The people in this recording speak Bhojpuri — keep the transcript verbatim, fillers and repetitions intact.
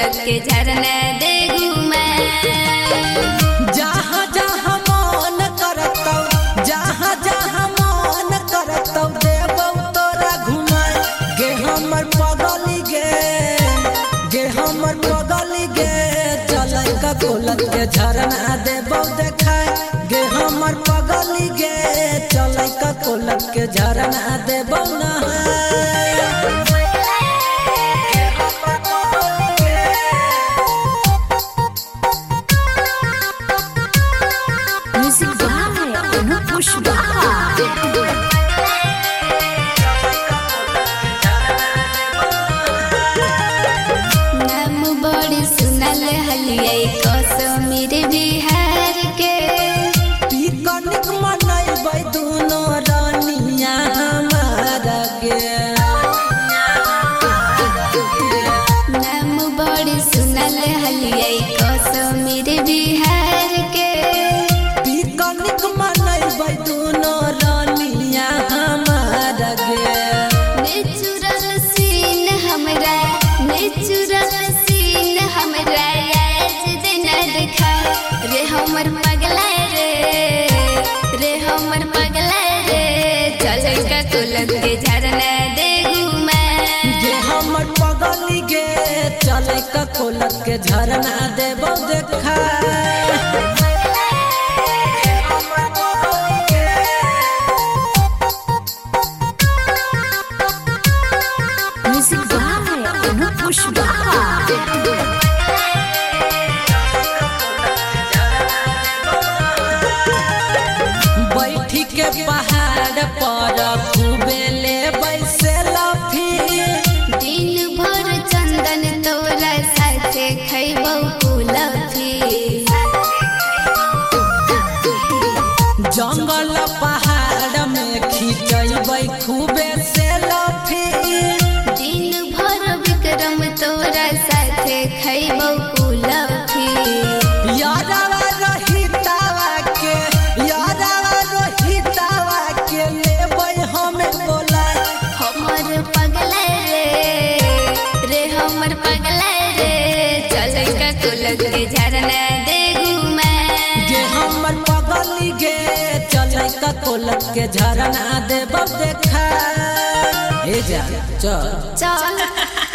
कोलक के झरना दे घुमा। जहाँ जहाँ मन करतौ जहाँ जहाँ मन करतौ देबौ तोरा घुमाए गे हमर पगली गे गे हमर पगली गे चलै का कोलक के झरना देबौ देखाए गे हमर पगली गे चलै का कोलक के झरना देबौ नहाए। नाम बड़ी सुनल हलियै कश्मीर बिहार के पिकनिक मनैबै दुनो रानिया हमारा गे। नाम बड़ी सुनल हलियै कश्मीर बिहार के पिकनिक मनैबै दुनो रानिया हमारा गे। नेचुरल सीन हमरा नेचुरल सीन हमरा आज देना देखा रे हमर पगला रे रे हमर पगला रे चलै का कोलक के झरना दे घुमा। गे हमर पगली गे चलै का कोलक के झरना देबौ देखा। बैठी के पहाड़ पर खूबे ले बैसे लफी दिन भर चंदन तोरा साथे खैबौ कुलफी। जंगल पहाड़ में खिंचबै खूबे से लफी दिन भर विक्रम तोरा साथे खैबौ कुलफी। यारावा रोहितावा के यारावा रोहितावा के लेबै हमें बोला हमर पगला रे रे हमर पगला रे चलै का कोलक के झरना दे घुमा। गे हमर पगली गे चलै का कोलक के झरना देबौ देखा। ए जा चल चल